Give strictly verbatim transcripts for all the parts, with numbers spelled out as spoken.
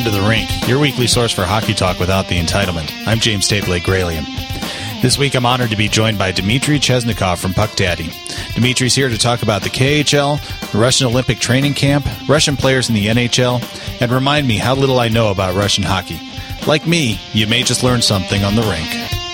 to The Rink, your weekly source for hockey talk without the entitlement. I'm James Tapley Gralian. This week I'm honored to be joined by Dmitry Chesnikov from Puck Daddy. Dmitry's here to talk about the K H L, the Russian Olympic training camp, Russian players in the N H L, and remind me how little I know about Russian hockey. Like me, you may just learn something on The Rink.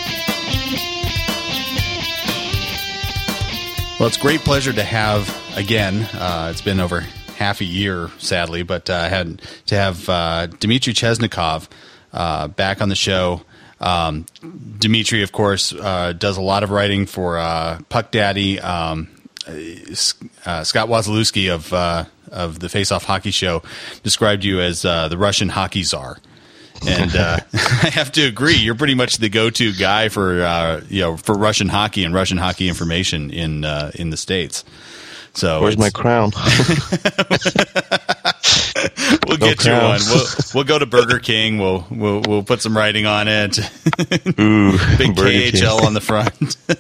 Well, it's a great pleasure to have, again, uh, it's been over half a year, sadly, but I uh, had to have uh, Dmitry Chesnikov uh, back on the show. Um, Dmitry, of course, uh, does a lot of writing for uh, Puck Daddy. Um, uh, Scott Wasilewski of uh, of the Face Off Hockey Show described you as uh, the Russian hockey czar, and uh, I have to agree. You're pretty much the go-to guy for uh, you know for Russian hockey and Russian hockey information in uh, in the States. So where's my crown? We'll get no you one. We'll, we'll go to Burger King. We'll we'll we'll put some writing on it. Ooh, big Burger K H L King. on the front.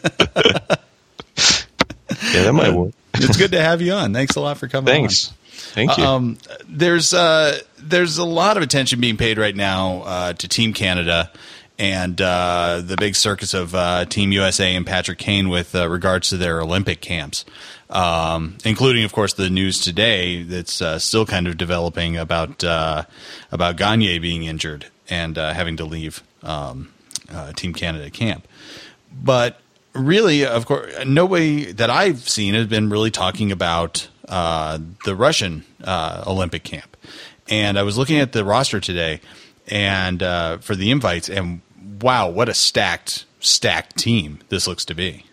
Yeah, that might work. It's good to have you on. Thanks a lot for coming. Thanks. on. Thank you. Um, there's uh, there's a lot of attention being paid right now uh, to Team Canada and uh, the big circus of uh, Team U S A and Patrick Kane with uh, regards to their Olympic camps. Um, including, of course, the news today that's uh, still kind of developing about uh, about Gagne being injured and uh, having to leave um, uh, Team Canada camp. But really, of course, nobody that I've seen has been really talking about uh, the Russian uh, Olympic camp. And I was looking at the roster today and uh, for the invites, and wow, what a stacked, stacked team this looks to be.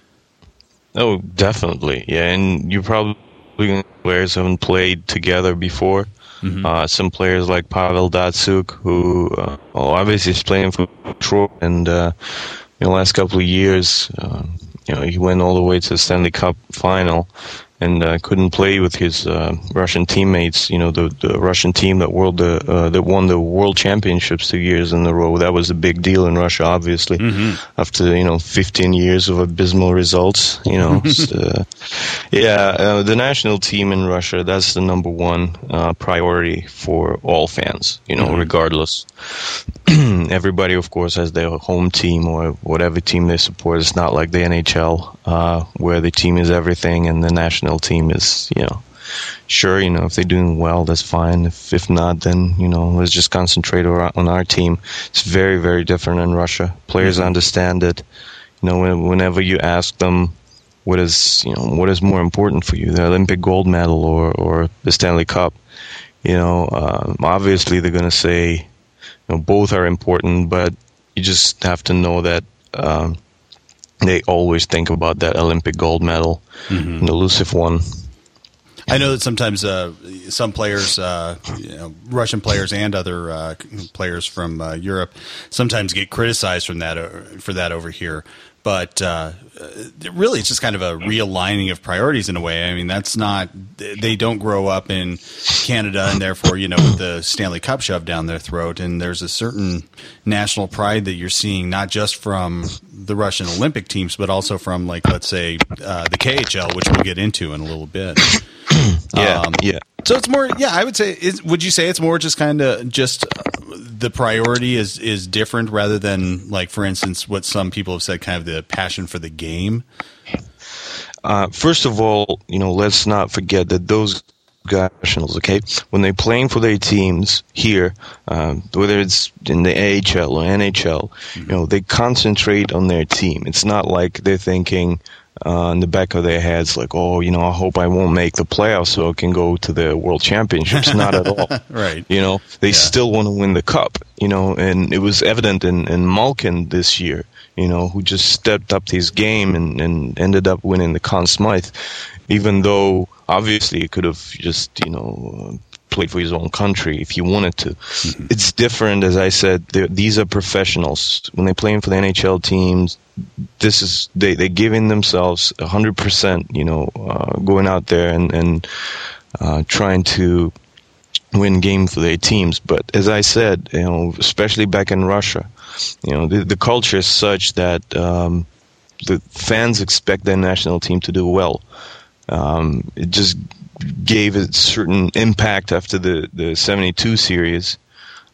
Oh, definitely. Yeah, and you probably players haven't played together before. Mm-hmm. Uh, some players like Pavel Datsyuk, who uh, well, obviously is playing for Detroit, and uh, in the last couple of years, uh, you know, he went all the way to the Stanley Cup final and uh, couldn't play with his uh, Russian teammates. You know, the, the Russian team that world uh, uh, that won the World Championships two years in a row. That was a big deal in Russia, obviously. Mm-hmm. After you know fifteen years of abysmal results, you know, uh, yeah, uh, the national team in Russia, that's the number one uh, priority for all fans. You know, mm-hmm. regardless. Everybody, of course, has their home team or whatever team they support. It's not like the N H L, uh, where the team is everything and the national team is, you know, sure, you know, if they're doing well, that's fine. If if not, then, you know, let's just concentrate on our team. It's very, very different in Russia. Players mm-hmm. understand it. You know, whenever you ask them what is, you know, what is more important for you, the Olympic gold medal or, or the Stanley Cup, you know, uh, obviously they're going to say, you know, both are important, but you just have to know that um, they always think about that Olympic gold medal, mm-hmm. an elusive one. I know that sometimes uh, some players, uh, you know, Russian players and other uh, players from uh, Europe, sometimes get criticized from that uh, for that over here. But uh, really, it's just kind of a realigning of priorities in a way. I mean, that's not – they don't grow up in Canada and therefore, you know, with the Stanley Cup shoved down their throat. And there's a certain national pride that you're seeing not just from the Russian Olympic teams but also from, like, let's say, uh, the K H L, which we'll get into in a little bit. yeah, um, yeah. So it's more – yeah, I would say – would you say it's more just kind of just – the priority is, is different rather than, like, for instance, what some people have said, kind of the passion for the game? Uh, first of all, you know, let's not forget that those guys, okay, when they're playing for their teams here, um, whether it's in the A H L or N H L, mm-hmm. you know, they concentrate on their team. It's not like they're thinking uh, in the back of their heads, like, oh, you know, I hope I won't make the playoffs so I can go to the World Championships. Not at all. Right. You know, they yeah. still want to win the cup, you know, and it was evident in, in Malkin this year, you know, who just stepped up his game and, and ended up winning the Conn Smythe, even though obviously he could have just, you know, played for his own country if he wanted to. Mm-hmm. It's different, as I said. These are professionals. When they're playing for the N H L teams, this is they they're giving themselves a hundred percent. You know, uh, going out there and and uh, trying to win games for their teams. But as I said, you know, especially back in Russia, you know, the the culture is such that um, the fans expect their national team to do well. Um, it just gave a certain impact after the, the seventy-two series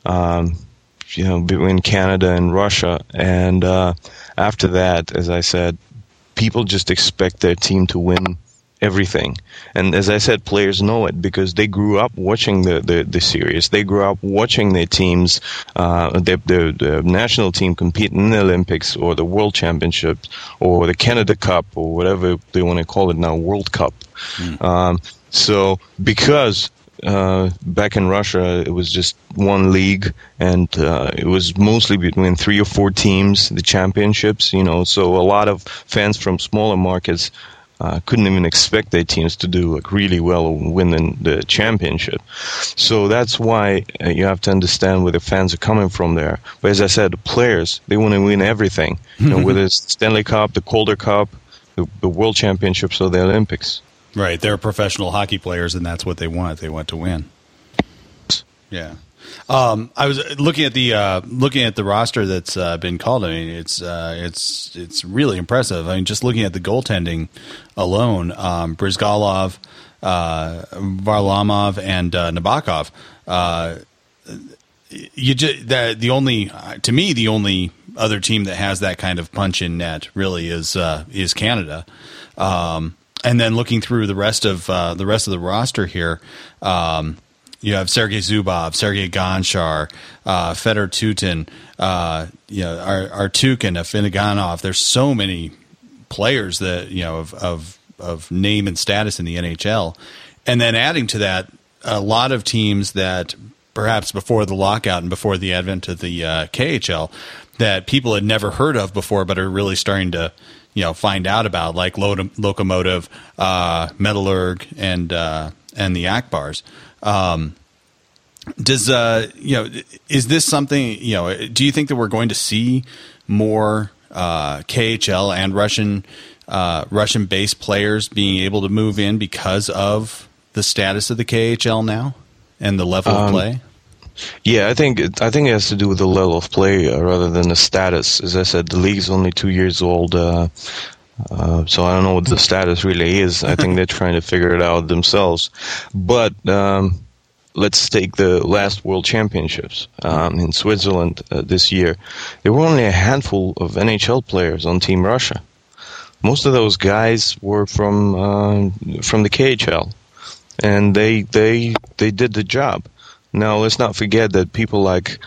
um, you know, between Canada and Russia. And uh, after that, as I said, people just expect their team to win everything. And as I said, players know it because they grew up watching the, the, the series. They grew up watching their teams, uh, their, their, their national team compete in the Olympics or the World Championships or the Canada Cup or whatever they want to call it now, World Cup. Mm. Um, so because uh, back in Russia, it was just one league and uh, it was mostly between three or four teams, the championships, you know, so a lot of fans from smaller markets Uh, couldn't even expect their teams to do like really well winning the championship. So that's why uh, you have to understand where the fans are coming from there. But as I said, the players, they want to win everything. You know, whether it's Stanley Cup, the Calder Cup, the, the World Championships, or the Olympics. Right. They're professional hockey players, and that's what they want. They want to win. Yeah. Um, I was looking at the uh, looking at the roster that's uh, been called. I mean, it's uh, it's it's really impressive. I mean, just looking at the goaltending alone, um, Brizgalov, uh, Varlamov, and uh, Nabokov. Uh, you just, the the only to me the only other team that has that kind of punch in net really is uh, is Canada. Um, and then looking through the rest of uh, the rest of the roster here. Um, You have Sergei Zubov, Sergei Gonchar, uh, Fedor Tutin, uh, you know, Ar- Artyukin, Afinaganov. There's so many players that, you know, of, of of name and status in the N H L. And then adding to that, a lot of teams that perhaps before the lockout and before the advent of the uh, K H L that people had never heard of before but are really starting to, you know, find out about, like Lo- Lokomotiv, uh, Metallurg, and uh, and the Akbars. Um, does, uh, you know, is this something, you know, do you think that we're going to see more, uh, K H L and Russian, uh, Russian based players being able to move in because of the status of the K H L now and the level um, of play? Yeah, I think, it, I think it has to do with the level of play uh, rather than the status. As I said, the league's only two years old, uh, Uh, so I don't know what the status really is. I think they're trying to figure it out themselves. But um, let's take the last World Championships um, in Switzerland uh, this year. There were only a handful of N H L players on Team Russia. Most of those guys were from uh, from the K H L, and they they they did the job. Now let's not forget that people like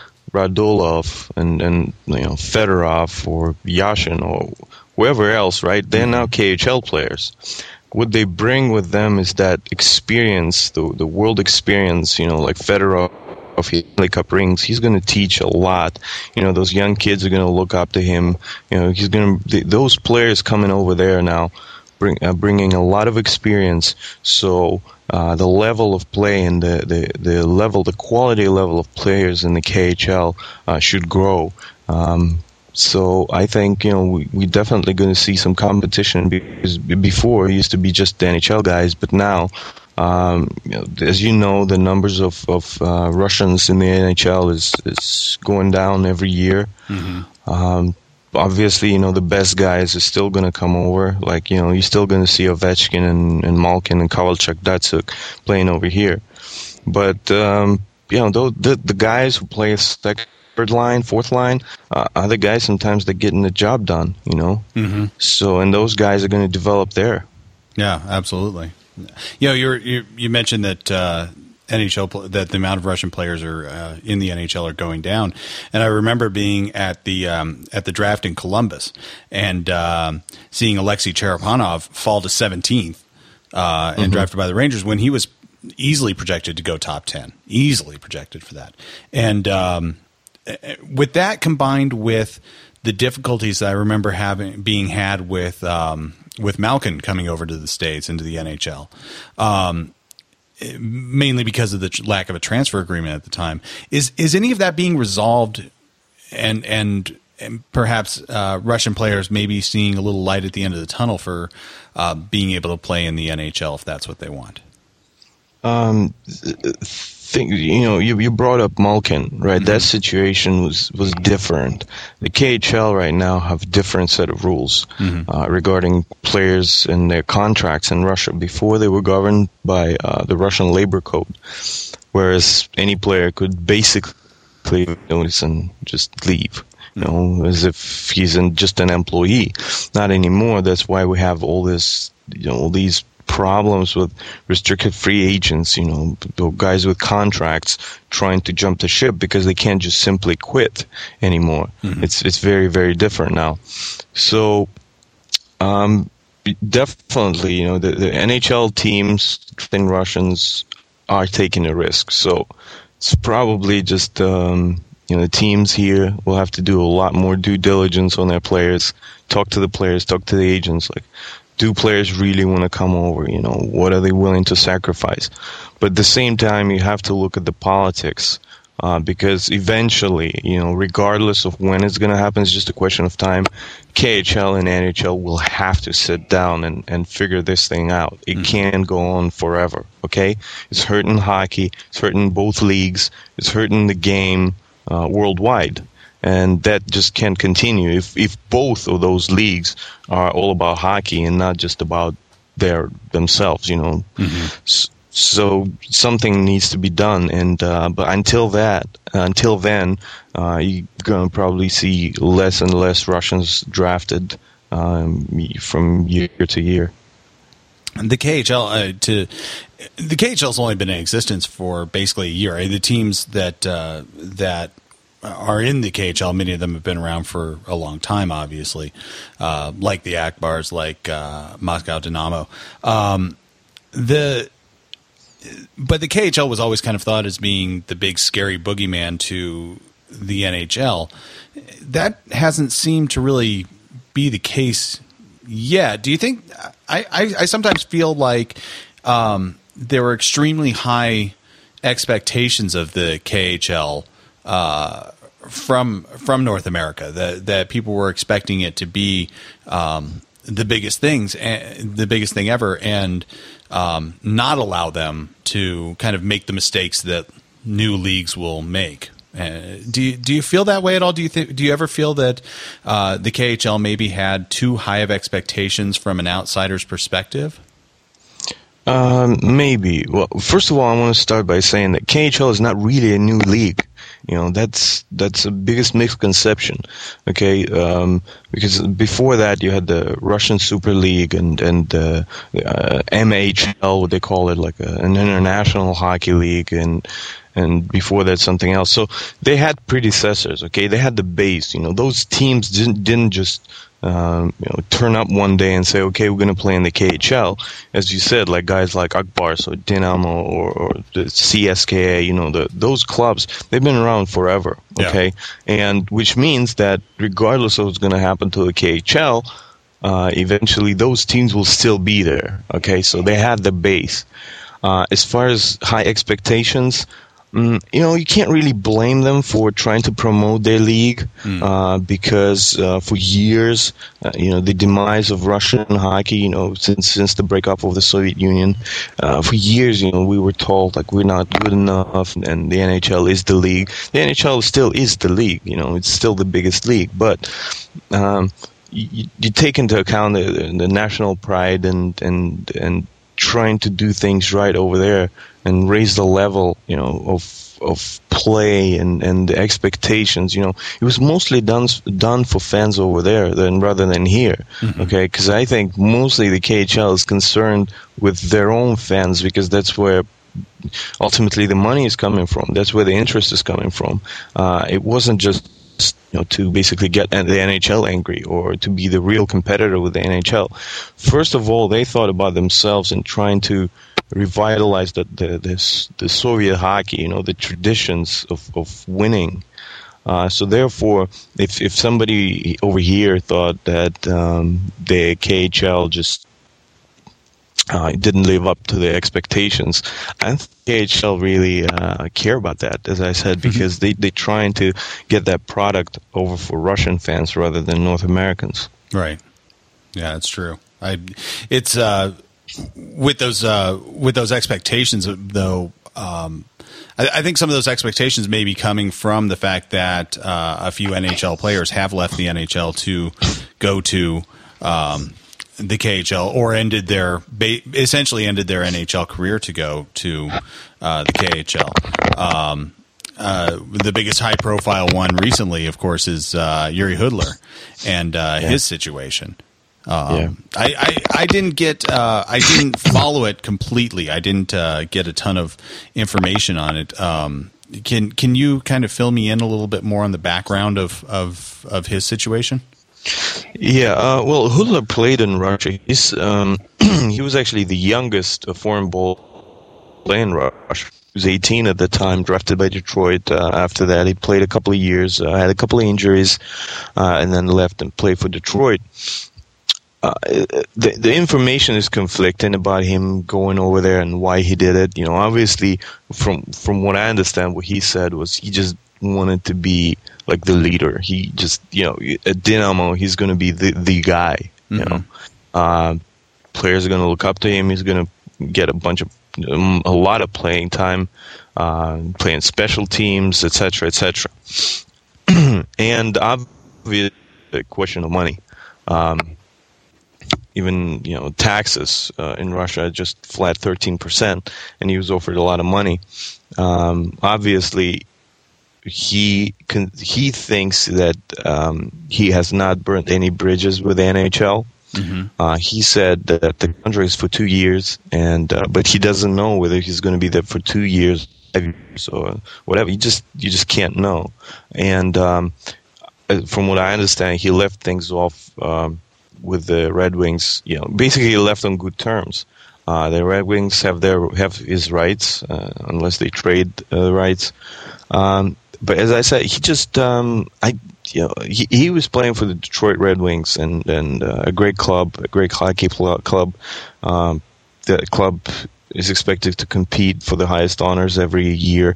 Radulov and and you know Fedorov or Yashin or whoever else, right? They're now K H L players. What they bring with them is that experience, the the world experience, you know, like Fedorov of Stanley Cup rings. He's going to teach a lot. You know, those young kids are going to look up to him. You know, he's going to, those players coming over there now bring, uh, bringing a lot of experience. So, uh, the level of play and the, the, the level, the quality level of players in the K H L, uh, should grow. Um, So I think, you know, we, we're definitely going to see some competition because before it used to be just the N H L guys, but now, um, you know, as you know, the numbers of, of uh, Russians in the N H L is, is going down every year. Mm-hmm. Um, obviously, you know, the best guys are still going to come over. Like, you know, you're still going to see Ovechkin and, and Malkin and Kovalchuk, Datsuk playing over here. But, um, you know, the, the guys who play second, third line, fourth line, uh, other guys sometimes they're getting the job done, you know. Mm-hmm. So, and those guys are going to develop there. Yeah, absolutely. You know, you're, you you mentioned that uh, N H L that the amount of Russian players are uh, in the N H L are going down, and I remember being at the um, at the draft in Columbus and um, seeing Alexei Cherepanov fall to seventeenth uh, and mm-hmm. drafted by the Rangers when he was easily projected to go top ten, easily projected for that, and. Um, With that combined with the difficulties that I remember having being had with um, with Malkin coming over to the States into the N H L, um, mainly because of the lack of a transfer agreement at the time, is is any of that being resolved, and and, and perhaps uh, Russian players maybe seeing a little light at the end of the tunnel for uh, being able to play in the N H L if that's what they want? Um. Think, you know, you, you brought up Malkin, right? Mm-hmm. That situation was, was different. The K H L right now have different set of rules mm-hmm. uh, regarding players and their contracts in Russia. Before, they were governed by uh, the Russian labor code, whereas any player could basically leave notice and just leave. You know, as if he's an, just an employee. Not anymore. That's why we have all this, you know, all these problems with restricted free agents, you know, guys with contracts trying to jump the ship because they can't just simply quit anymore. Mm-hmm. It's it's very, very different now. So, um, definitely, you know, the, the N H L teams, the Russians, are taking a risk. So it's probably just, um, you know, the teams here will have to do a lot more due diligence on their players, talk to the players, talk to the agents, like, do players really want to come over? You know, what are they willing to sacrifice? But at the same time, you have to look at the politics uh, because eventually, you know, regardless of when it's going to happen, it's just a question of time. K H L and N H L will have to sit down and, and figure this thing out. It mm-hmm. can't go on forever, okay? It's hurting hockey. It's hurting both leagues. It's hurting the game uh, worldwide. And that just can't continue if if both of those leagues are all about hockey and not just about their themselves, you know. Mm-hmm. So something needs to be done, and uh, but until that, until then, uh, you're gonna probably see less and less Russians drafted um, from year to year. The K H L uh, to the K H L's only been in existence for basically a year. The teams that uh, that. are in the K H L. Many of them have been around for a long time, obviously, uh, like the Akbars, like uh, Moscow Dynamo. Um, the but the K H L was always kind of thought as being the big scary boogeyman to the N H L. That hasn't seemed to really be the case yet. Do you think? I, I, I sometimes feel like um, there were extremely high expectations of the K H L. Uh, from from North America, that that people were expecting it to be um, the biggest things, the biggest thing ever, and um, not allow them to kind of make the mistakes that new leagues will make. Uh, do you, do you feel that way at all? Do you think? Do you ever feel that uh, the K H L maybe had too high of expectations from an outsider's perspective? Um, maybe. Well, first of all, I want to start by saying that K H L is not really a new league. You know, that's that's the biggest misconception. Okay, um, because before that you had the Russian Super League and and uh, uh, M H L, what they call it, like a, an international hockey league, and and before that something else. So they had predecessors. Okay, they had the base. You know, those teams didn't didn't just. Um, you know, turn up one day and say, okay, we're going to play in the K H L. As you said, like guys like Akbars or Dynamo or, or the C S K A, you know, the, those clubs, they've been around forever, okay? Yeah. And which means that regardless of what's going to happen to the K H L, uh, eventually those teams will still be there, okay? So they had the base. Uh, as far as high expectations, Mm, you know, you can't really blame them for trying to promote their league mm. uh, because uh, for years, uh, you know, the demise of Russian hockey, you know, since since the breakup of the Soviet Union, uh, for years, you know, we were told like we're not good enough, and the N H L is the league. The N H L still is the league, you know, it's still the biggest league, but um, you, you take into account the, the national pride and and and trying to do things right over there and raise the level, you know, of of play and, and the expectations. You know, it was mostly done done for fans over there than rather than here. Mm-hmm. Okay, because I think mostly the K H L is concerned with their own fans because that's where ultimately the money is coming from. That's where the interest is coming from. Uh, it wasn't just, you know, to basically get the N H L angry or to be the real competitor with the N H L. First of all, they thought about themselves and trying to revitalize the the, the, the Soviet hockey, you know, the traditions of, of winning. Uh, so therefore, if if somebody over here thought that um, the K H L just Uh, it didn't live up to the expectations, I don't think K H L really uh, care about that, as I said, because mm-hmm. they, they're trying to get that product over for Russian fans rather than North Americans. Right. Yeah, that's true. I, it's uh, with those uh, with those expectations, though. Um, I, I think some of those expectations may be coming from the fact that uh, a few N H L players have left the N H L to go to Um, the K H L, or ended their essentially ended their N H L career to go to uh, the K H L. Um, uh, the biggest high profile one recently, of course, is uh, Yuri Hudler and uh, yeah. his situation. Um, yeah. I, I, I didn't get uh, I didn't follow it completely. I didn't uh, get a ton of information on it. Um, can can you kind of fill me in a little bit more on the background of of, of his situation? Yeah, uh, well, Hudler played in Russia. He's um, he was actually the youngest foreign ball player in Russia. He was eighteen at the time, drafted by Detroit. Uh, after that, he played a couple of years, uh, had a couple of injuries, uh, and then left and played for Detroit. Uh, the the information is conflicting about him going over there and why he did it. You know, obviously, from from what I understand, what he said was he just wanted to be like the leader. He just, you know, at Dynamo, he's going to be the the guy. You mm-hmm. know, uh, players are going to look up to him. He's going to get a bunch of um, a lot of playing time, uh, playing special teams, et cetera, et cetera. And obviously, the question of money. Um, Even, you know, taxes uh, in Russia just flat thirteen percent, and he was offered a lot of money. Um, obviously, he can, he thinks that um, he has not burnt any bridges with the N H L. Mm-hmm. Uh, he said that the contract is for two years, and uh, but he doesn't know whether he's going to be there for two years, five years, or whatever. You just you just can't know. And um, from what I understand, he left things off. Um, with the Red Wings, you know, basically he left on good terms. Uh, the Red Wings have their have his rights, uh, unless they trade uh, the rights. Um, but as I said, he just, um, I, you know, he, he was playing for the Detroit Red Wings, and and uh, a great club, a great hockey club. Um, the club is expected to compete for the highest honors every year.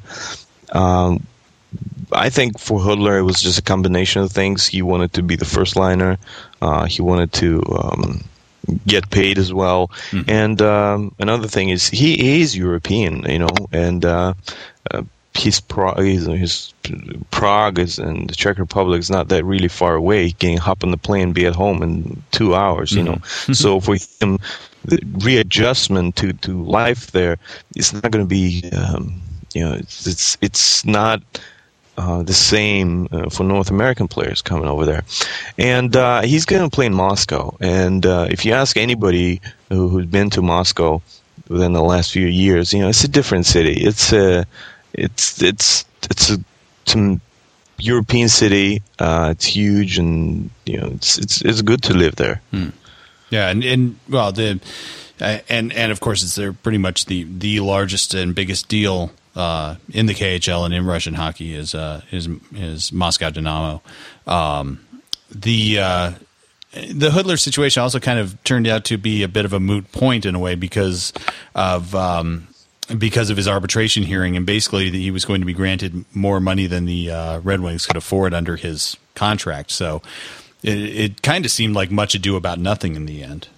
Um, I think for Hudler, it was just a combination of things. He wanted to be the first liner. Uh, he wanted to um, get paid as well. Mm-hmm. And um, another thing is he, he is European, you know, and uh, uh, his, Prague, his, his Prague is in the Czech Republic is not that really far away. He can hop on the plane, be at home in two hours, you know. Mm-hmm. So for him, the readjustment to, to life there is not going to be, um, you know, it's it's, it's not... Uh, the same uh, for North American players coming over there. And uh, he's going to play in Moscow. And uh, if you ask anybody who, who's been to Moscow within the last few years, you know, it's a different city. It's a, it's it's it's a, it's a European city. Uh, it's huge, and you know, it's it's it's good to live there. Hmm. Yeah, and, and well, the uh, and and of course, it's they're pretty much the the largest and biggest deal. Uh, in the K H L and in Russian hockey is uh, is is Moscow Dynamo. Um, the uh, the Hudler situation also kind of turned out to be a bit of a moot point in a way because of um, because of his arbitration hearing, and basically he was going to be granted more money than the uh, Red Wings could afford under his contract. So it, it kind of seemed like much ado about nothing in the end.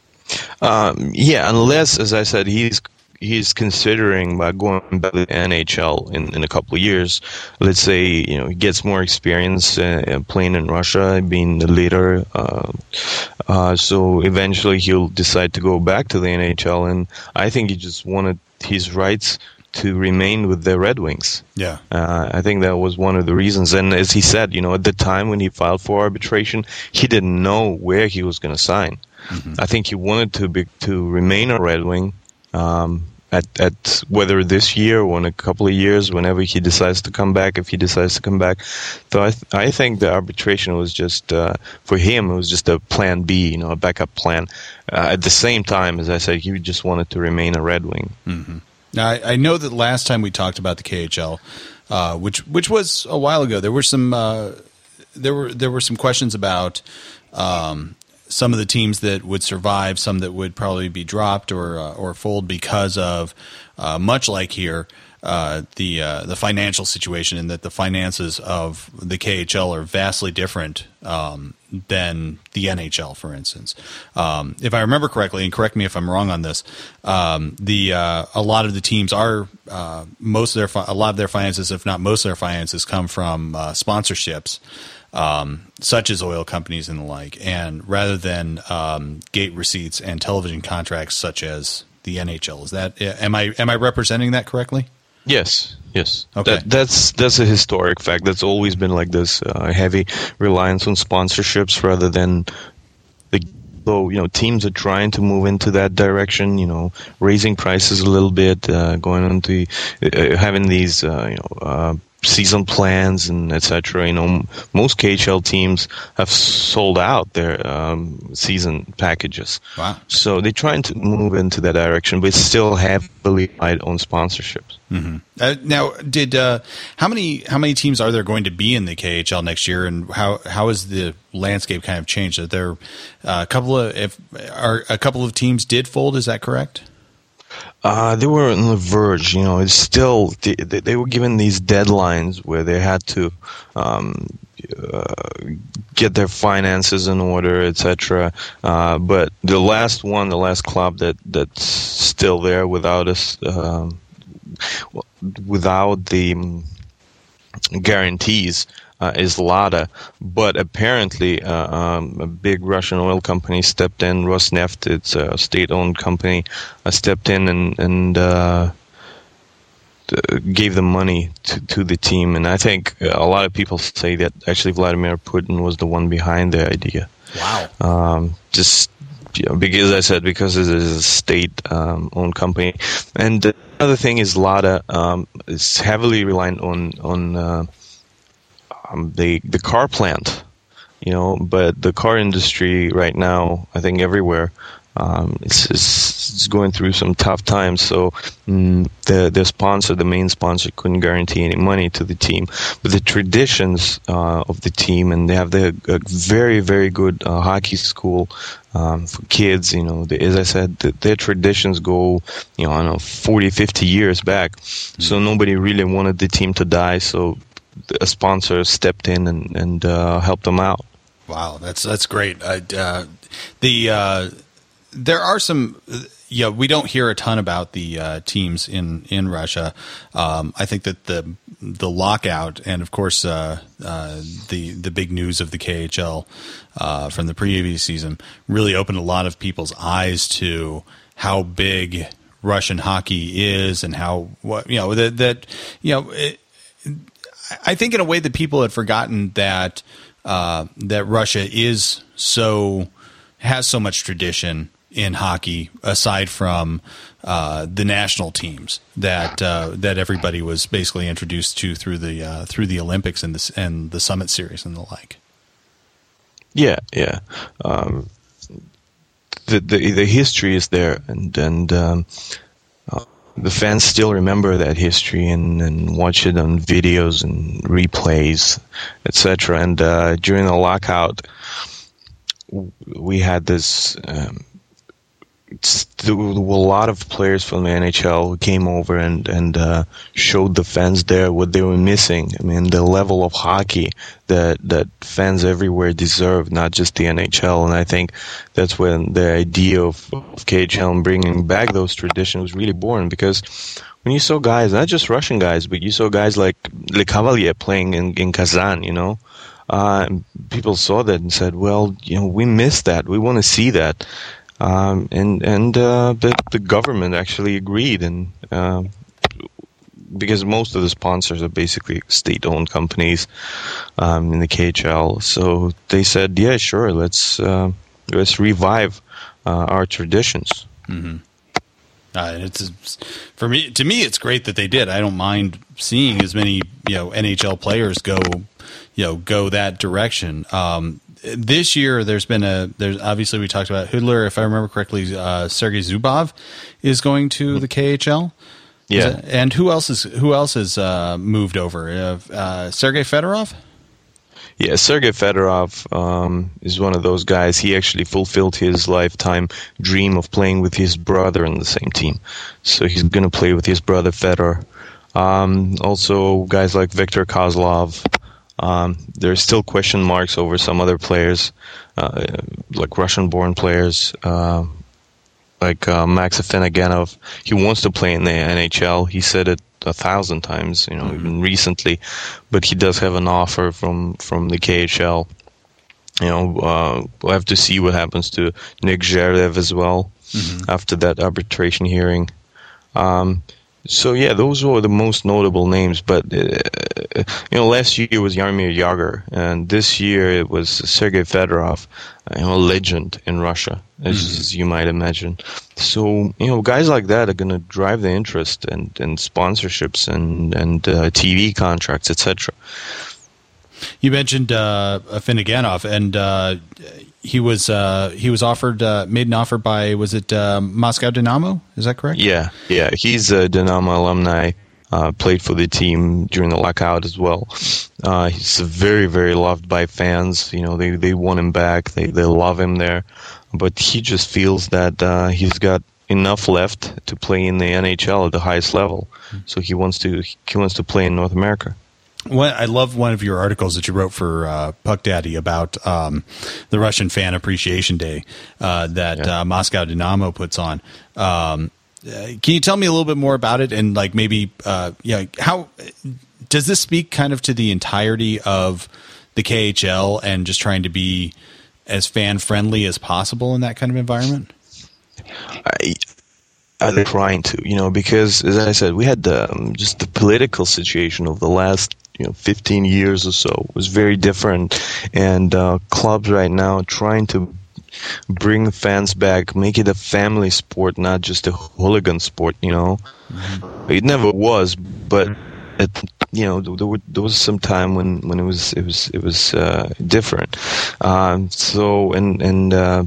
Um, yeah, unless, as I said, he's he's considering by going back to the N H L in, in a couple of years. Let's say, you know, he gets more experience uh, playing in Russia, being the leader. Uh, uh, so eventually he'll decide to go back to the N H L, and I think he just wanted his rights to remain with the Red Wings. Yeah. Uh, I think that was one of the reasons. And as he said, you know, at the time when he filed for arbitration, he didn't know where he was going to sign. Mm-hmm. I think he wanted to be, to remain a Red Wing, um, at, at whether this year or in a couple of years, whenever he decides to come back, if he decides to come back. So I, th- I think the arbitration was just, uh, for him, it was just a plan B, you know, a backup plan. Uh, at the same time, as I said, he just wanted to remain a Red Wing. Mm-hmm. Now, I, I know that last time we talked about the K H L, uh, which which was a while ago, there were some uh, there were there were some questions about um, some of the teams that would survive, some that would probably be dropped or uh, or fold because of uh, much like here uh, the uh, the financial situation, and that the finances of the K H L are vastly different um, than the N H L, for instance. Um, if I remember correctly, and correct me if I'm wrong on this, um, the uh, a lot of the teams are uh, most of their fi- a lot of their finances, if not most of their finances, come from uh, sponsorships, um, such as oil companies and the like, and rather than um, gate receipts and television contracts such as the N H L. Is that am I am I representing that correctly? Yes, yes. Okay. That, that's that's a historic fact. That's always been like this, uh, heavy reliance on sponsorships rather than the. Though you know teams are trying to move into that direction, you know, raising prices a little bit, uh, going into uh, having these uh, you know uh, season plans and et cetera. You know, most K H L teams have sold out their um, season packages. Wow! So they're trying to move into that direction, but still heavily relied on sponsorships. Mm-hmm. Uh, now, did uh, how many how many teams are there going to be in the K H L next year, and how how has the landscape kind of changed? Are there uh, a couple of if are a couple of teams did fold? Is that correct? Uh, they were on the verge. You know, it's still they, they were given these deadlines where they had to um, uh, get their finances in order, et cetera. Uh, but the last one, the last club that that's still there without us. Um, without the guarantees uh, is Lada, but apparently uh, um, a big Russian oil company stepped in. Rosneft, it's a state-owned company, uh, stepped in and, and uh, gave them money to, to the team. And I think a lot of people say that actually Vladimir Putin was the one behind the idea. Wow. Um, just you know, because I said because it is a state-owned um, company, and the other thing is Lada um, is heavily reliant on on uh, um, the the car plant, you know. But the car industry right now, I think everywhere, um, it's, it's it's going through some tough times. So mm, the the sponsor, the main sponsor, couldn't guarantee any money to the team. But the traditions uh, of the team, and they have the a very very good uh, hockey school. Um, for kids, you know, the, as I said, the, their traditions go, you know, I don't know, forty, fifty years back. Mm-hmm. So nobody really wanted the team to die. So a sponsor stepped in and, and uh, helped them out. Wow, that's that's great. I, uh, the uh, there are some. Yeah, we don't hear a ton about the uh, teams in in Russia. Um, I think that the the lockout and of course uh, uh, the the big news of the K H L uh, from the previous season really opened a lot of people's eyes to how big Russian hockey is and how what you know that that you know. It, I think in a way that people had forgotten that uh, that Russia is so has so much tradition in hockey, aside from uh, the national teams that uh, that everybody was basically introduced to through the uh, through the Olympics and the and the Summit Series and the like. Yeah, yeah. Um, the, the the history is there, and and um, uh, the fans still remember that history and, and watch it on videos and replays, et cetera. And uh, during the lockout, we had this. Um, There were a lot of players from the N H L who came over and and uh, showed the fans there what they were missing. I mean, the level of hockey that that fans everywhere deserve, not just the N H L. And I think that's when the idea of, of K H L and bringing back those traditions was really born. Because when you saw guys, not just Russian guys, but you saw guys like Le Cavalier playing in, in Kazan, you know, uh, people saw that and said, well, you know, we miss that. We want to see that. Um, and and uh, the, the government actually agreed, and uh, because most of the sponsors are basically state-owned companies um, in the K H L, so they said, yeah, sure, let's uh, let's revive uh, our traditions. Mm-hmm. Uh, it's, it's for me. To me, it's great that they did. I don't mind seeing as many you know N H L players go you know go that direction. Um, This year, there's been a. There's obviously we talked about Hudler. If I remember correctly, uh, Sergei Zubov is going to the K H L. Yeah, it, and who else is who else has uh, moved over? Uh, uh, Sergei Fedorov. Yeah, Sergei Fedorov um, is one of those guys. He actually fulfilled his lifetime dream of playing with his brother in the same team. So he's going to play with his brother Fedor. Um, also, guys like Viktor Kozlov. Um, there's still question marks over some other players, uh, like Russian-born players, uh, like uh, Max Afinogenov. He wants to play in the N H L. He said it a thousand times, you know, mm-hmm. even recently. But he does have an offer from, from the K H L. You know, uh, we'll have to see what happens to Nick Zherev as well mm-hmm. after that arbitration hearing. Um, So yeah, those were the most notable names. But uh, you know, last year was Jaromir Jagr, and this year it was Sergei Fedorov, you know, a legend in Russia, as, mm-hmm. as you might imagine. So you know, guys like that are going to drive the interest and, and sponsorships and and uh, T V contracts, et cetera. You mentioned uh, Afinogenov, and uh, he was uh, he was offered uh, made an offer by, was it uh, Moscow Dynamo? Is that correct? Yeah, yeah. He's a Dynamo alumni. Uh, played for the team during the lockout as well. Uh, he's very, very loved by fans. You know, they they want him back. They they love him there, but he just feels that uh, he's got enough left to play in the N H L at the highest level. So he wants to he wants to play in North America. Well, I love one of your articles that you wrote for uh, Puck Daddy about um, the Russian Fan Appreciation Day uh, that yeah. uh, Moscow Dynamo puts on. Um, uh, can you tell me a little bit more about it, and like maybe uh, yeah, how does this speak kind of to the entirety of the K H L and just trying to be as fan friendly as possible in that kind of environment? I, I'm trying to, you know, because as I said, we had the, um, just the political situation of the last, you know, fifteen years or so was very different, and uh, clubs right now are trying to bring fans back, make it a family sport, not just a hooligan sport. You know, mm-hmm. It never was, but it, you know, there, were, there was some time when, when it was it was it was uh, different. Um, so and and uh,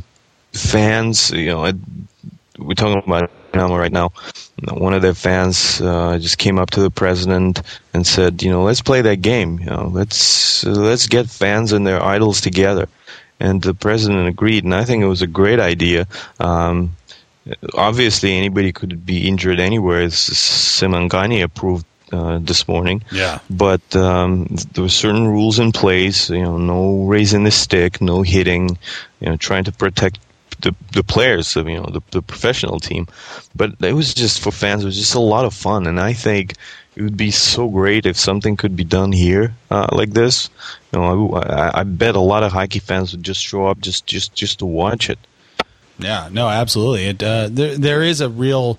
fans, you know, it, we're talking about Dynamo right now. One of their fans uh, just came up to the president and said, you know, let's play that game. You know, let's uh, let's get fans and their idols together. And the president agreed, and I think it was a great idea. Um, obviously, anybody could be injured anywhere, as Simon Gagne approved uh, this morning. Yeah. But um, there were certain rules in place. You know, no raising the stick, no hitting. You know, trying to protect the the players, you know, the the professional team. But it was just, for fans, it was just a lot of fun, and I think it would be so great if something could be done here uh, like this. You know, I, I bet a lot of hockey fans would just show up just just just to watch it. Yeah, no, absolutely. It uh, there there is a real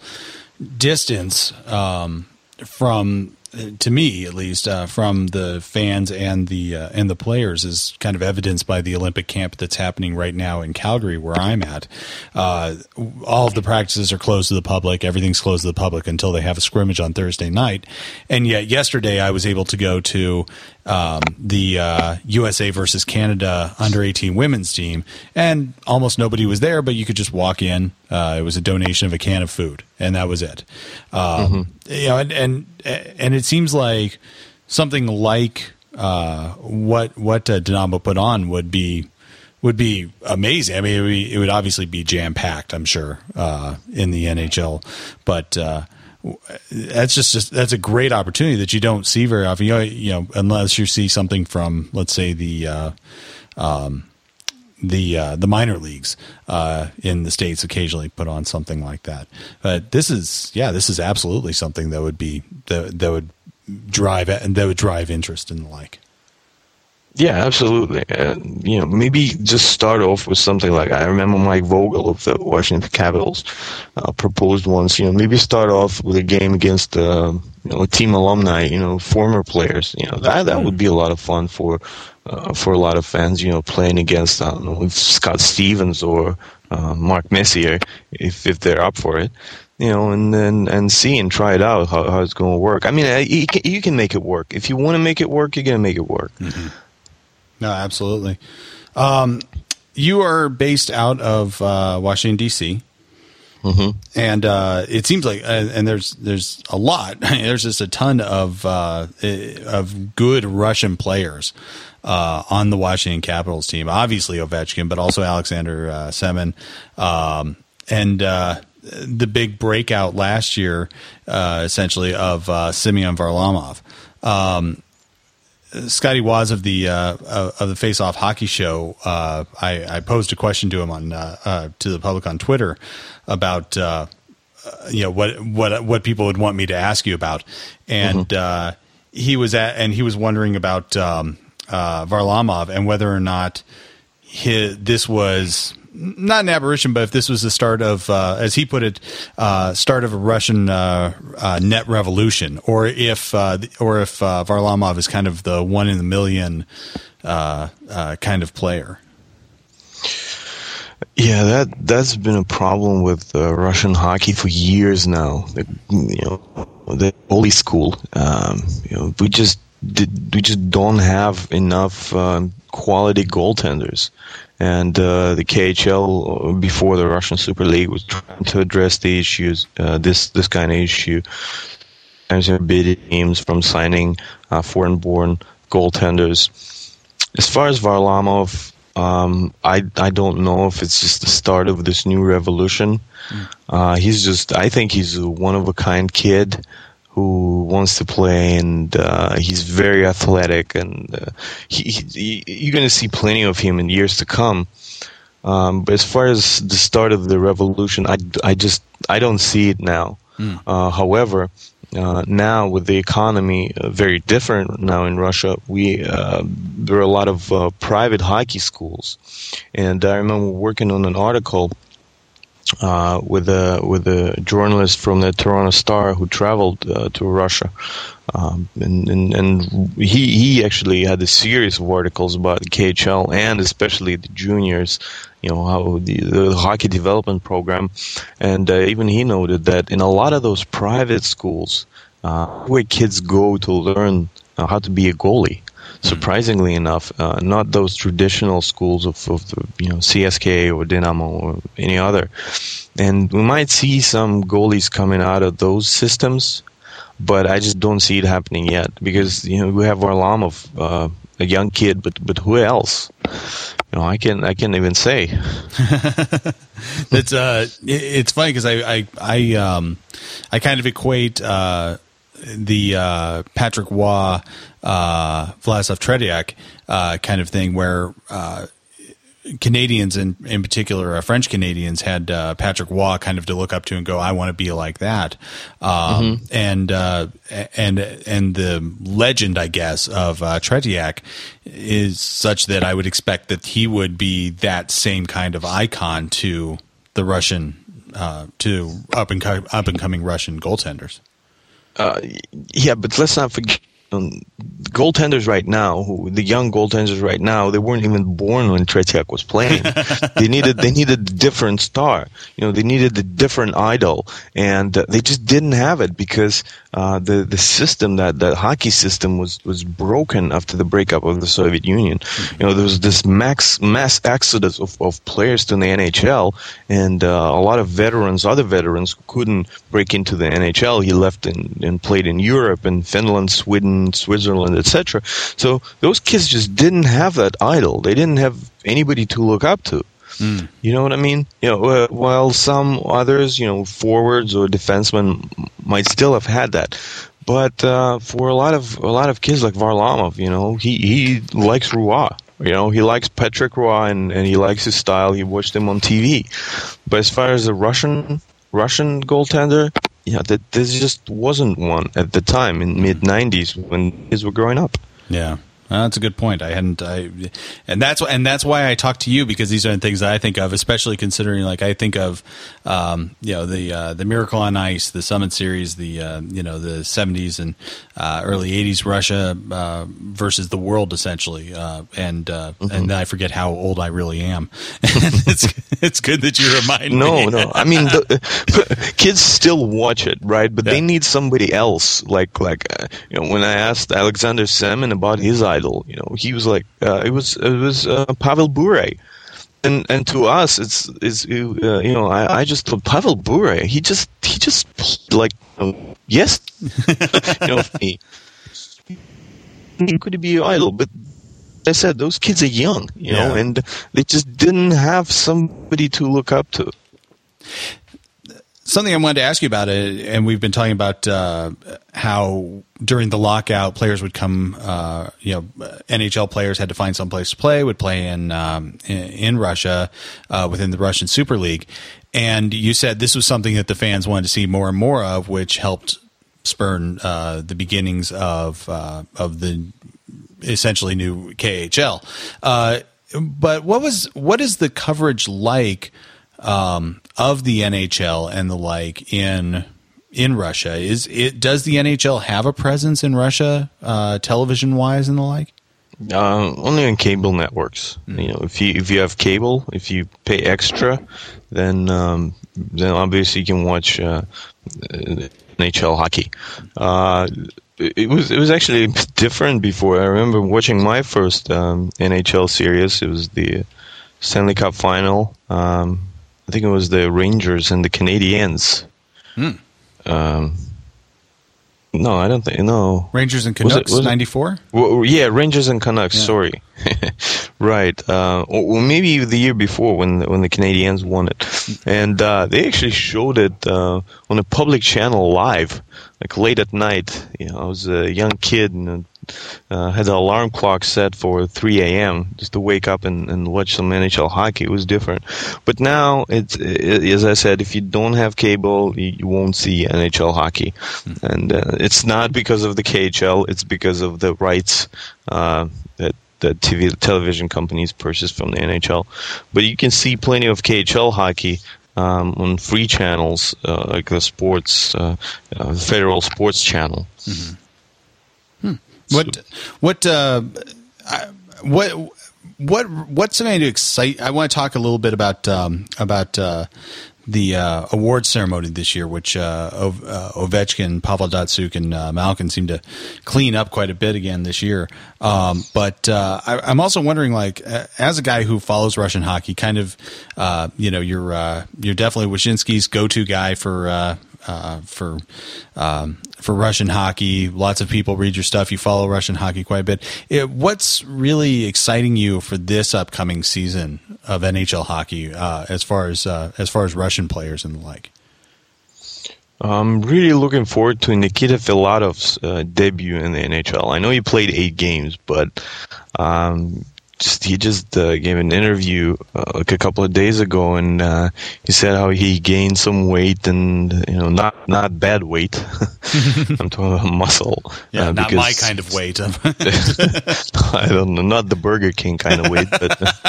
distance um, from, to me at least, uh, from the fans and the uh, and the players, is kind of evidenced by the Olympic camp that's happening right now in Calgary, where I'm at. Uh, all of the practices are closed to the public. Everything's closed to the public until they have a scrimmage on Thursday night. And yet yesterday I was able to go to um, the uh, U S A versus Canada under eighteen women's team, and almost nobody was there, but you could just walk in. Uh, it was a donation of a can of food, and that was it. Um, mm-hmm. You know, and, and and it seems like something like uh, what what uh, Dynamo put on would be would be amazing. I mean, it would, be, it would obviously be jam packed, I'm sure, uh, in the N H L, but uh, that's just, just that's a great opportunity that you don't see very often. You know, you know, unless you see something from, let's say, the uh, um, the uh, the minor leagues uh, in the States occasionally put on something like that. But this is, yeah, this is absolutely something that would be that, that would drive and that would drive interest and the like. Yeah, absolutely. Uh, you know, maybe just start off with something like, I remember Mike Vogel of the Washington Capitals uh, proposed once. You know, maybe start off with a game against uh, you know, a team alumni, you know, former players. You know, that that would be a lot of fun for uh, for a lot of fans. You know, playing against, I don't know, Scott Stevens or uh, Mark Messier, if if they're up for it. You know, and then and see and try it out how, how it's going to work. I mean, you can, you can make it work. If you want to make it work, you're going to make it work. Mm-hmm. No, absolutely. Um, you are based out of uh, Washington, D C, mm-hmm. and uh, it seems like, uh, and there's there's a lot. There's just a ton of uh, of good Russian players uh, on the Washington Capitals team. Obviously Ovechkin, but also Alexander uh, Semin, um, and uh, the big breakout last year, uh, essentially, of uh, Semyon Varlamov. Um, Scotty Waz of the uh, of the Face Off Hockey Show, uh, I, I posed a question to him on uh, uh, to the public on Twitter about uh, you know what what what people would want me to ask you about, and mm-hmm. uh, he was at and he was wondering about um, uh, Varlamov and whether or not his, this was not an aberration, but if this was the start of, uh, as he put it, uh, start of a Russian uh, uh, net revolution, or if uh, or if uh, Varlamov is kind of the one in a million uh, uh, kind of player. Yeah, that that's been a problem with uh, Russian hockey for years now. The, you know, the goalie school. Um, you know, we just did, we just don't have enough um, quality goaltenders. And uh, the K H L before the Russian Super League was trying to address the issues, uh, this this kind of issue. There's big teams from signing uh, foreign-born goaltenders. As far as Varlamov. Um, I I don't know if it's just the start of this new revolution. Mm. Uh, he's just I think he's a one of a kind kid who wants to play, and uh, he's very athletic, and uh, he, he, you're going to see plenty of him in years to come. Um, but as far as the start of the revolution, I, I just I don't see it now. Mm. Uh, however. Uh, now, with the economy uh, very different now in Russia, we uh, there are a lot of uh, private hockey schools, and I remember working on an article uh, with a with a journalist from the Toronto Star who traveled uh, to Russia, um, and, and and he he actually had a series of articles about the K H L and especially the juniors. You know, how the, the hockey development program, and uh, even he noted that in a lot of those private schools, uh, where kids go to learn uh, how to be a goalie, surprisingly mm-hmm. enough, uh, not those traditional schools of, of the, you know, C S K A or Dynamo or any other. And we might see some goalies coming out of those systems, but I just don't see it happening yet because, you know, we have Varlamov, uh, a young kid, but but who else? You know, I can I can't even say. That's uh, it's funny because I I I um I kind of equate uh the uh, Patrick Waugh, uh, Vladislav Tretiak uh, kind of thing where uh, Canadians in in particular, uh, French Canadians had uh, Patrick Waugh kind of to look up to and go, I want to be like that. Um, mm-hmm. And uh, and and the legend, I guess, of uh, Tretiak is such that I would expect that he would be that same kind of icon to the Russian, uh, to up and co- up and coming Russian goaltenders. Uh, yeah, but let's not forget. Um, the goaltenders right now, who the young goaltenders right now, they weren't even born when Tretiak was playing. they needed they needed a different star. You know, they needed a different idol, and uh, they just didn't have it because uh, the the system that the hockey system was was broken after the breakup of the Soviet Union. You know, there was this max mass exodus of, of players to the N H L, and uh, a lot of veterans, other veterans, couldn't break into the N H L. He left and, and played in Europe and Finland, Sweden, Switzerland, et cetera. So those kids just didn't have that idol. They didn't have anybody to look up to. Mm. You know what I mean? You know, uh, while some others, you know, forwards or defensemen might still have had that, but uh, for a lot of a lot of kids like Varlamov, you know, he he likes Roy. You know, he likes Patrick Roy and, and he likes his style. He watched him on T V. But as far as the Russian Russian goaltender, yeah, that there just wasn't one at the time in mid nineties when kids were growing up. Yeah. Well, that's a good point. I hadn't, I, and that's and that's why I talk to you, because these are the things that I think of, especially considering, like, I think of, um, you know, the uh, the Miracle on Ice, the Summit Series, the uh, you know the seventies and uh, early eighties Russia uh, versus the world, essentially, uh, and uh, mm-hmm. and I forget how old I really am. it's it's good that you remind no, me. No, no, I mean, the, kids still watch it, right? But yeah. they need somebody else. Like like uh, you know, when I asked Alexander Semin about his idol, you know, he was like, uh, it was it was uh, Pavel Bure, and and to us, it's is uh, you know, I, I just thought Pavel Bure, he just he just like uh, yes, you know, he, he could be your idol, but I said those kids are young, you yeah. know, and they just didn't have somebody to look up to. Something I wanted to ask you about it, and we've been talking about uh, how during the lockout, players would come. Uh, you know, N H L players had to find some place to play. Would play in um, in, in Russia uh, within the Russian Super League, and you said this was something that the fans wanted to see more and more of, which helped spurn uh, the beginnings of uh, of the essentially new K H L. Uh, but what was what is the coverage like um, of the N H L and the like in in Russia? Is it does the N H L have a presence in Russia, uh, television wise and the like? Uh, only on cable networks. Mm. You know, if you if you have cable, if you pay extra, then um, then obviously you can watch uh, N H L hockey. Uh, it was it was actually different before. I remember watching my first um, N H L series. It was the Stanley Cup Final. Um, I think it was the Rangers and the Canadiens. Mm. Um, No, I don't think. No. Rangers and Canucks, ninety-four? Well, yeah, Rangers and Canucks, yeah. sorry. Right. Uh, or maybe the year before when, when the Canadiens won it. And uh, they actually showed it uh, on a public channel live, like late at night. You know, I was a young kid and uh, had the alarm clock set for three a.m. just to wake up and, and watch some N H L hockey. It was different. But now, it's it, as I said, if you don't have cable, you, you won't see N H L hockey. Mm-hmm. And uh, it's not because of the K H L, it's because of the rights uh, that that T V television companies purchase from the N H L. But you can see plenty of K H L hockey um, on free channels uh, like the sports, uh, uh, Federal Sports Channel. Mm-hmm. Hmm. What what uh, what what what's something to excite? I want to talk a little bit about um, about uh, the uh, award ceremony this year, which uh, Ov- uh, Ovechkin, Pavel Datsyuk, and uh, Malkin seem to clean up quite a bit again this year. Um, but uh, I, I'm also wondering, like, uh, as a guy who follows Russian hockey, kind of, uh, you know, you're uh, you're definitely Wyshynski's go-to guy for. Uh, Uh, for um, for Russian hockey. Lots of people read your stuff. You follow Russian hockey quite a bit. It, what's really exciting you for this upcoming season of N H L hockey, uh, as far as uh, as far as Russian players and the like? I'm really looking forward to Nikita Filatov's uh, debut in the N H L. I know he played eight games, but um, just he just uh, gave an interview uh, like a couple of days ago, and uh, he said how he gained some weight, and you know, not not bad weight. I'm talking about muscle. Yeah, uh, not my kind of weight. I don't know, not the Burger King kind of weight, but uh,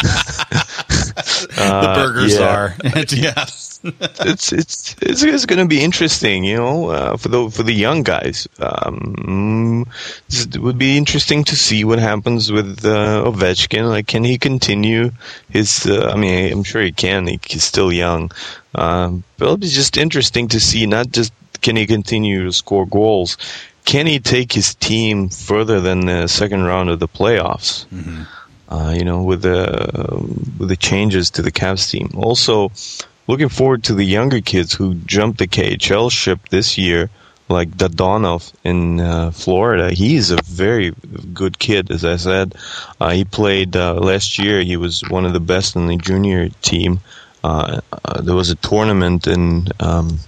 the burgers yeah. are. Yeah. it's it's it's, it's going to be interesting, you know, uh, for the for the young guys. Um, it would be interesting to see what happens with uh, Ovechkin. Like, can he continue his? Uh, I mean, I'm sure he can. He, he's still young, um, but it'll be just interesting to see. Not just can he continue to score goals, can he take his team further than the second round of the playoffs? Mm-hmm. Uh, you know, with the uh, with the changes to the Caps team. Also, looking forward to the younger kids who jumped the K H L ship this year, like Dadonov in uh, Florida. He is a very good kid, as I said. Uh, he played uh, last year. He was one of the best in the junior team. Uh, uh, there was a tournament in, um,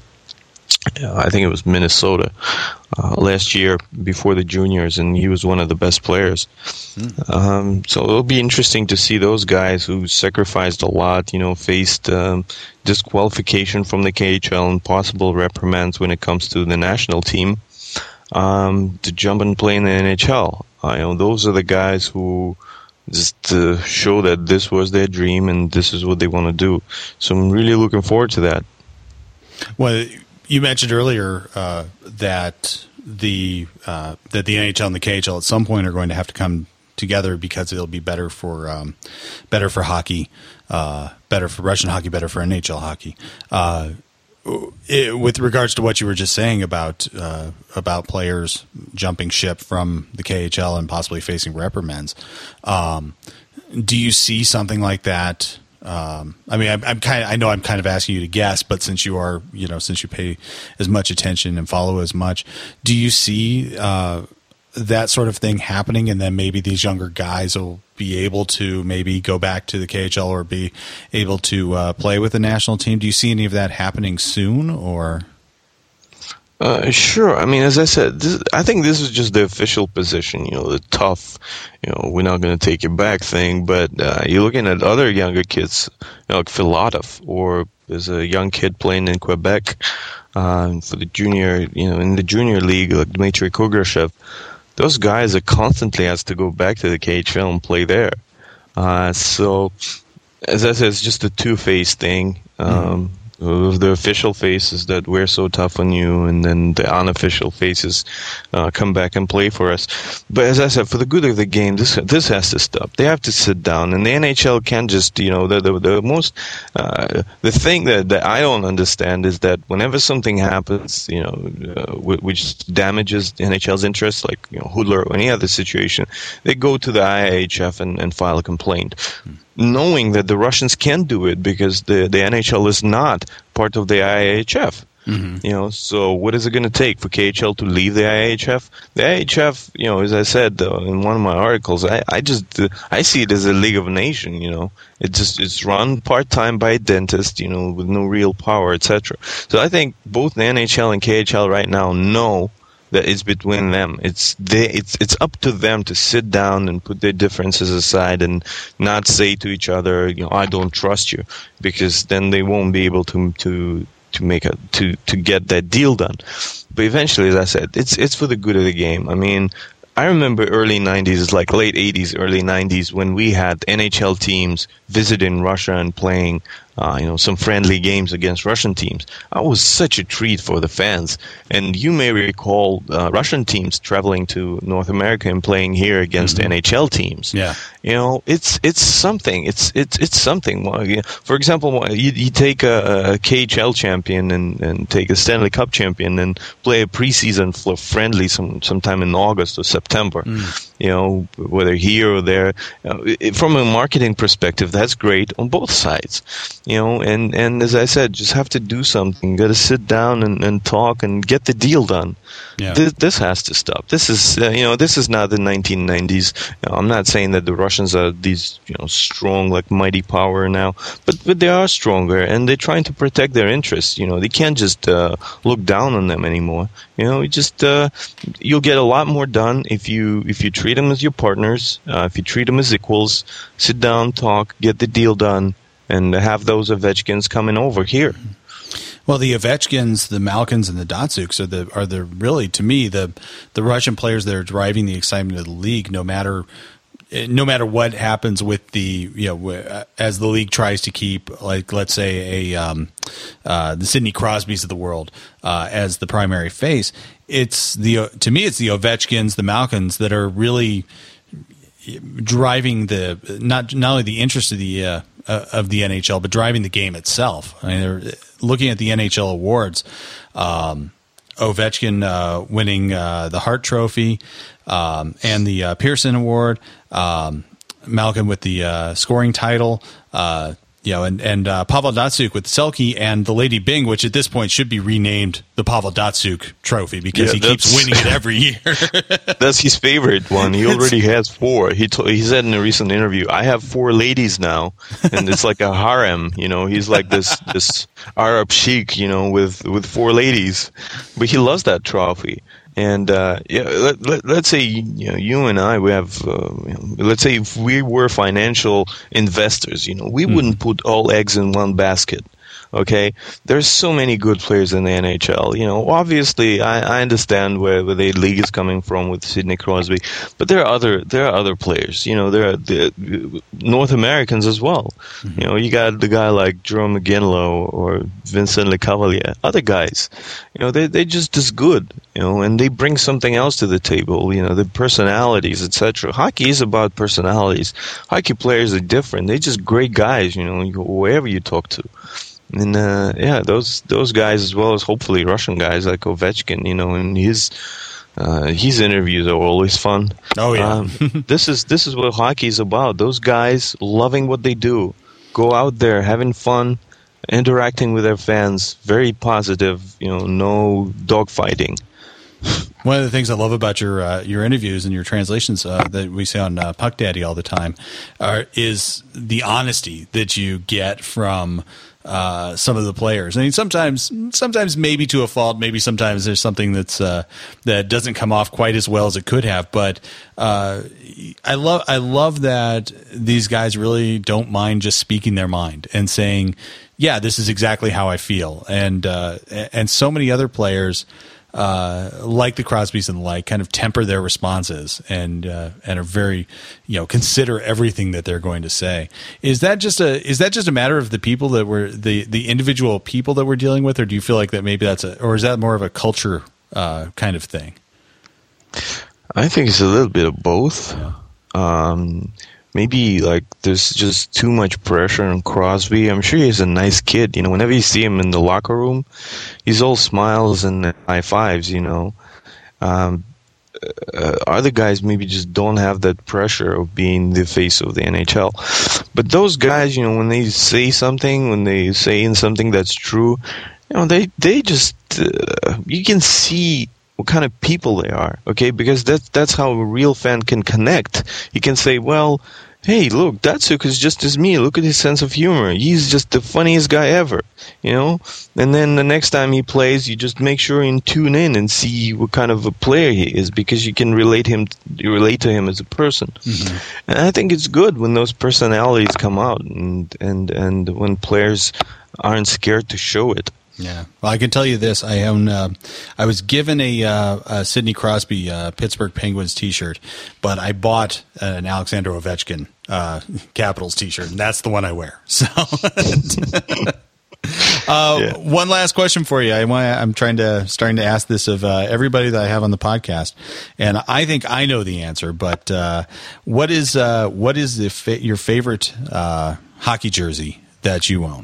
I think it was Minnesota, uh, last year before the juniors, and he was one of the best players. Mm. Um, so it'll be interesting to see those guys who sacrificed a lot, you know, faced um, disqualification from the K H L and possible reprimands when it comes to the national team, um, to jump and play in the N H L. Uh, you know, those are the guys who just uh, show that this was their dream and this is what they want to do. So I'm really looking forward to that. Well, you mentioned earlier uh, that the uh, that the N H L and the K H L at some point are going to have to come together because it'll be better for um, better for hockey, uh, better for Russian hockey, better for N H L hockey. Uh, it, with regards to what you were just saying about uh, about players jumping ship from the K H L and possibly facing reprimands, um, do you see something like that? Um, I mean, I'm, I'm kind of, I know I'm kind of asking you to guess, but since you are, you know, since you pay as much attention and follow as much, do you see uh, that sort of thing happening? And then maybe these younger guys will be able to maybe go back to the K H L or be able to uh, play with the national team. Do you see any of that happening soon, or? Uh, sure. I mean, as I said, this, I think this is just the official position, you know, the tough, you know, we're not going to take you back thing. But uh, you're looking at other younger kids, you know, like Filatov, or there's a young kid playing in Quebec uh, for the junior, you know, in the junior league, like Dmitry Kugrashev. Those guys are constantly has to go back to the K H L and play there. Uh, so, as I said, it's just a two-phase thing. Um, mm-hmm. The official faces that we're so tough on you, and then the unofficial faces uh, come back and play for us. But as I said, for the good of the game, this this has to stop. They have to sit down, and the N H L can't just, you know, the the, the most uh, the thing that, that I don't understand is that whenever something happens, you know, uh, which damages the N H L's interest, like, you know, Hudler or any other situation, they go to the I I H F and, and file a complaint. Mm. Knowing that the Russians can do it because the, the N H L is not part of the I I H F. Mm-hmm. You know, so what is it going to take for K H L to leave the I I H F? The I I H F, you know, as I said uh, in one of my articles, I, I just uh, I see it as a League of Nations. You know, it just it's run part time by a dentist, you know, with no real power, et cetera. So I think both the N H L and K H L right now know that it's between them. It's they. It's it's up to them to sit down and put their differences aside and not say to each other, you know, I don't trust you, because then they won't be able to to to make a to to get that deal done. But eventually, as I said, it's it's for the good of the game. I mean, I remember early nineties, like late eighties, early nineties, when we had N H L teams visiting Russia and playing, uh, you know, some friendly games against Russian teams. That was such a treat for the fans. And you may recall uh, Russian teams traveling to North America and playing here against mm-hmm. N H L teams. Yeah, you know, it's it's something. It's it's it's something. For example, you, you take a, a K H L champion and, and take a Stanley Cup champion and play a preseason friendly some sometime in August or September. Mm. You know, whether here or there. You know, it, from a marketing perspective, that's great on both sides. You know, and, and as I said, just have to do something. Got to sit down and, and talk and get the deal done. Yeah. This, this has to stop. This is, uh, you know, this is not the nineteen nineties. You know, I'm not saying that the Russians are these, you know, strong, like mighty power now, but but they are stronger, and they're trying to protect their interests. You know, they can't just uh, look down on them anymore. You know, you just uh, you'll get a lot more done if you if you treat them as your partners, uh, if you treat them as equals. Sit down, talk, get the deal done, and have those Ovechkins coming over here. Well, the Ovechkins, the Malkins, and the Datsyuks are the are the really, to me, the the Russian players that are driving the excitement of the league. No matter no matter what happens with the, you know, as the league tries to keep, like, let's say a um, uh, the Sidney Crosbys of the world uh, as the primary face. It's the to me, it's the Ovechkins, the Malkins that are really driving the not not only the interest of the uh, uh, of the N H L, but driving the game itself. I mean, they're looking at the N H L awards. Um, Ovechkin uh, winning uh, the Hart Trophy um, and the uh, Pearson Award. Um, Malkin with the uh, scoring title. Uh, You know, and and uh, Pavel Datsyuk with Selke and the Lady Byng, which at this point should be renamed the Pavel Datsyuk Trophy because yeah, he keeps winning it every year. That's his favorite one. He already has four. He to, he said in a recent interview, "I have four ladies now, and it's like a harem." You know, he's like this this Arab sheik, you know, with with four ladies, but he loves that trophy. And uh, yeah, let, let, let's say you know you and I we have uh, you know, let's say if we were financial investors, you know, we mm. wouldn't put all eggs in one basket. Okay, there's so many good players in the N H L. You know, obviously, I, I understand where, where the league is coming from with Sidney Crosby, but there are other there are other players. You know, there are the North Americans as well. Mm-hmm. You know, you got the guy like Jerome McGinley or Vincent Lecavalier. Other guys, you know, they they're just as good. You know, and they bring something else to the table. You know, the personalities, et cetera. Hockey is about personalities. Hockey players are different. They're just great guys. You know, wherever you talk to. And uh, yeah, those those guys as well as hopefully Russian guys like Ovechkin, you know, and his uh, his interviews are always fun. Oh yeah, um, this is this is what hockey is about. Those guys loving what they do, go out there having fun, interacting with their fans, very positive. You know, no dogfighting. One of the things I love about your uh, your interviews and your translations uh, that we see on uh, Puck Daddy all the time are, is the honesty that you get from uh, some of the players. I mean, sometimes, sometimes maybe to a fault, maybe sometimes there's something that's uh, that doesn't come off quite as well as it could have. But uh, I love I love that these guys really don't mind just speaking their mind and saying, "Yeah, this is exactly how I feel." And uh, and so many other players. uh, like the Crosbys and the like, kind of temper their responses and uh, and are very, you know, consider everything that they're going to say. Is that just a is that just a matter of the people that we're the the individual people that we're dealing with, or do you feel like that maybe that's a or is that more of a culture uh, kind of thing? I think it's a little bit of both. Yeah. Um, maybe like there's just too much pressure on Crosby. I'm sure he's a nice kid. You know, whenever you see him in the locker room, he's all smiles and high fives, you know. Um, uh, other guys maybe just don't have that pressure of being the face of the N H L. But those guys, you know, when they say something, when they say in something that's true, you know, they, they just, uh, you can see what kind of people they are, okay? Because that's that's how a real fan can connect. He can say, well, hey, look, Datsyuk is just as me. Look at his sense of humor. He's just the funniest guy ever, you know? And then the next time he plays, you just make sure you tune in and see what kind of a player he is, because you can relate him, you relate to him as a person. Mm-hmm. And I think it's good when those personalities come out and, and, and when players aren't scared to show it. Yeah, well, I can tell you this: I own. Uh, I was given a, uh, a Sidney Crosby uh, Pittsburgh Penguins T-shirt, but I bought an Alexander Ovechkin uh, Capitals T-shirt, and that's the one I wear. So, uh, yeah. One last question for you. I want. I'm trying to starting to ask this of uh, everybody that I have on the podcast, and I think I know the answer. But uh, what is uh, what is the fa- your favorite uh, hockey jersey that you own?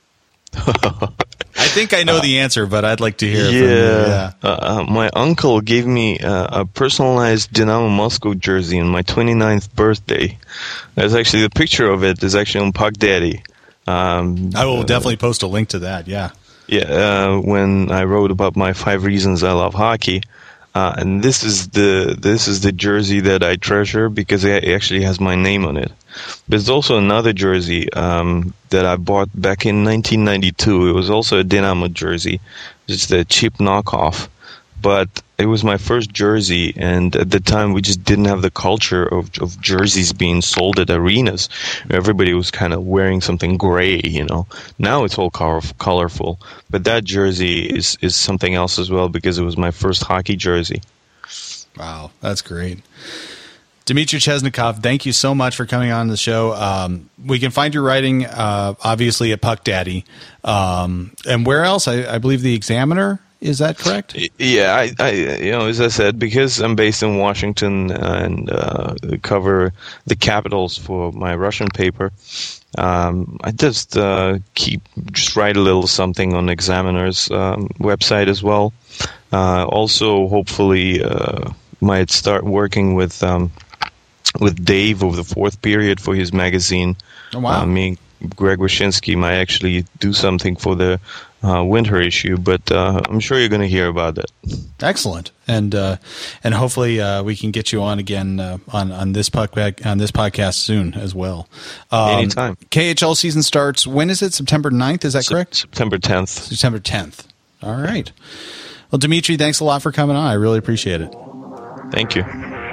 I think I know uh, the answer, but I'd like to hear it yeah, from you. Yeah. Uh, my uncle gave me uh, a personalized Dynamo Moscow jersey on my twenty-ninth birthday. There's actually the picture of it is actually on Puck Daddy. Um, I will definitely uh, post a link to that. Yeah. Yeah. Uh, when I wrote about my five reasons I love hockey, uh, and this is the this is the jersey that I treasure because it actually has my name on it. There's also another jersey um, that I bought back in nineteen ninety-two. It was also a Dynamo jersey, just a cheap knockoff. But it was my first jersey, and at the time we just didn't have the culture of, of jerseys being sold at arenas. Everybody was kind of wearing something gray, you know. Now it's all color, colorful. But that jersey is, is something else as well because it was my first hockey jersey. Wow, that's great. Dmitry Chesnikov, thank you so much for coming on the show. Um, we can find your writing, uh, obviously, at Puck Daddy. Um, and where else? I, I believe the Examiner. Is that correct? Yeah, I, I, you know, as I said, because I'm based in Washington and uh, cover the Capitals for my Russian paper, um, I just uh, keep just write a little something on Examiner's um, website as well. Uh, also, hopefully, uh, might start working with. Um, with Dave of the Fourth Period for his magazine. Oh, wow. Uh, me and Greg Wyshynski might actually do something for the uh, winter issue, but uh, I'm sure you're going to hear about that. Excellent. And uh, and hopefully uh, we can get you on again uh, on, on, this pod- on this podcast soon as well. Um, Anytime. K H L season starts, when is it? September ninth, is that Se- correct? September tenth. September tenth. All right. Well, Dmitry, thanks a lot for coming on. I really appreciate it. Thank you.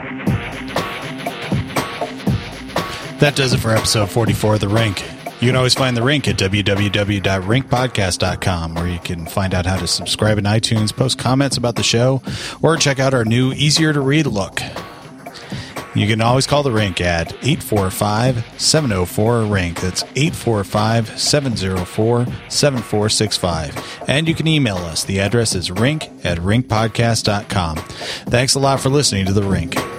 That does it for episode forty-four of The Rink. You can always find The Rink at w w w dot rink podcast dot com, where you can find out how to subscribe in iTunes, post comments about the show, or check out our new, easier-to-read look. You can always call The Rink at eight four five, seven oh four, R I N K. That's eight four five, seven oh four, seven four six five. And you can email us. The address is rink at rink podcast dot com. Thanks a lot for listening to The Rink.